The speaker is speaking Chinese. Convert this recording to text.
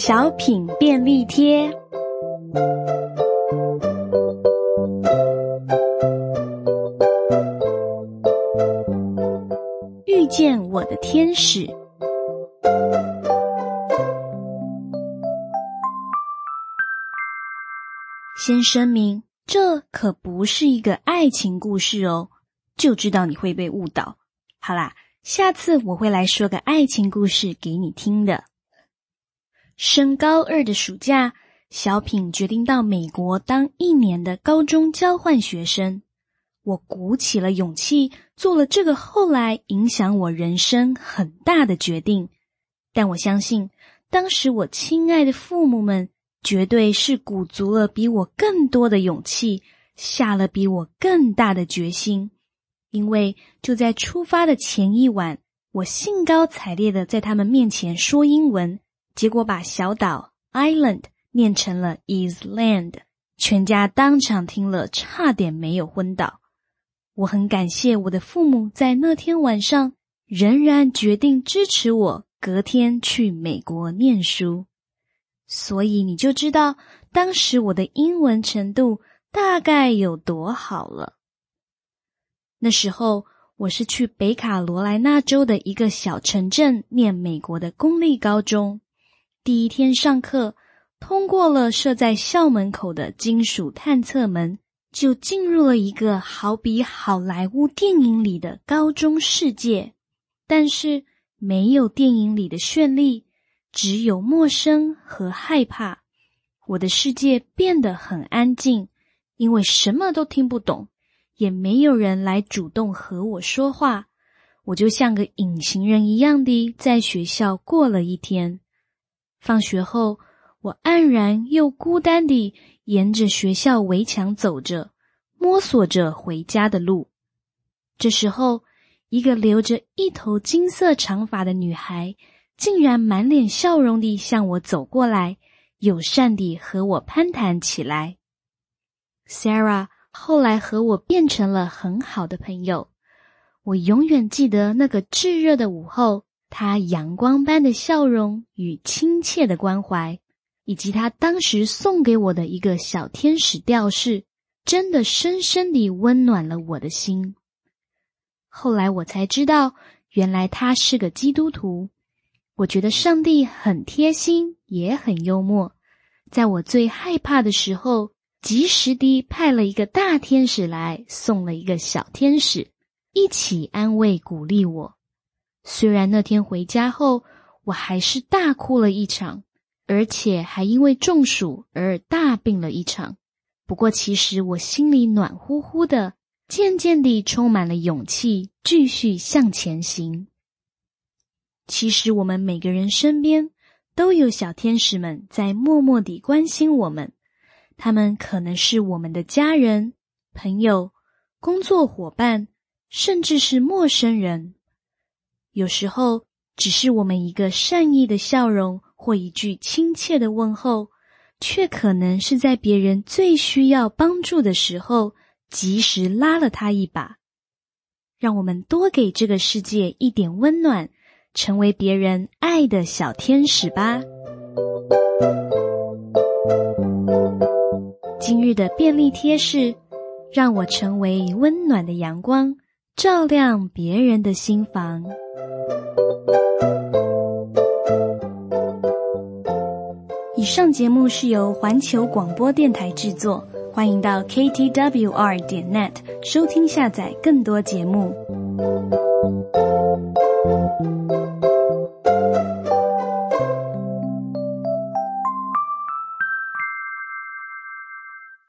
小品便利贴。遇见我的天使。先声明，这可不是一个爱情故事哦，就知道你会被误导。好啦，下次我会来说个爱情故事给你听的。升高2的暑假，小品决定到美国当1年的高中交换学生。我鼓起了勇气，做了这个后来影响我人生很大的决定。但我相信，当时我亲爱的父母们绝对是鼓足了比我更多的勇气，下了比我更大的决心。因为就在出发的前一晚，我兴高采烈地在他们面前说英文，结果把小岛 Island 念成了 Island， 全家当场听了差点没有昏倒。我很感谢我的父母在那天晚上仍然决定支持我隔天去美国念书。所以你就知道当时我的英文程度大概有多好了。那时候我是去北卡罗来纳州的一个小城镇念美国的公立高中。第一天上课，通过了设在校门口的金属探测门，就进入了一个好比好莱坞电影里的高中世界。但是没有电影里的绚丽，只有陌生和害怕。我的世界变得很安静，因为什么都听不懂，也没有人来主动和我说话。我就像个隐形人一样地在学校过了一天。放学后，我黯然又孤单地沿着学校围墙走着，摸索着回家的路。这时候，一个留着一头金色长发的女孩竟然满脸笑容地向我走过来，友善地和我攀谈起来。Sarah 后来和我变成了很好的朋友。我永远记得那个炙热的午后，她阳光般的笑容与亲切的关怀，以及她当时送给我的一个小天使吊饰，真的深深地温暖了我的心。后来我才知道，原来她是个基督徒。我觉得上帝很贴心，也很幽默，在我最害怕的时候，及时地派了一个大天使来，送了一个小天使，一起安慰鼓励我。虽然那天回家后，我还是大哭了一场，而且还因为中暑而大病了一场。不过其实我心里暖乎乎的，渐渐地充满了勇气，继续向前行。其实我们每个人身边都有小天使们在默默地关心我们，他们可能是我们的家人、朋友、工作伙伴，甚至是陌生人。有时候，只是我们一个善意的笑容或一句亲切的问候，却可能是在别人最需要帮助的时候，及时拉了他一把。让我们多给这个世界一点温暖，成为别人爱的小天使吧。今日的便利贴是：让我成为温暖的阳光，照亮别人的心房。以上节目是由环球广播电台制作，欢迎到 ktwr.net 收听下载更多节目。